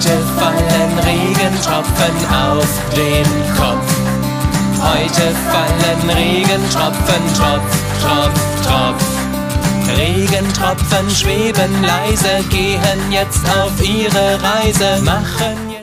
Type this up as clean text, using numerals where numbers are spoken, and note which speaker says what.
Speaker 1: Heute fallen Regentropfen auf den Kopf. Heute fallen Regentropfen, Tropf, Tropf, Tropf. Regentropfen schweben leise, gehen jetzt auf ihre Reise, machen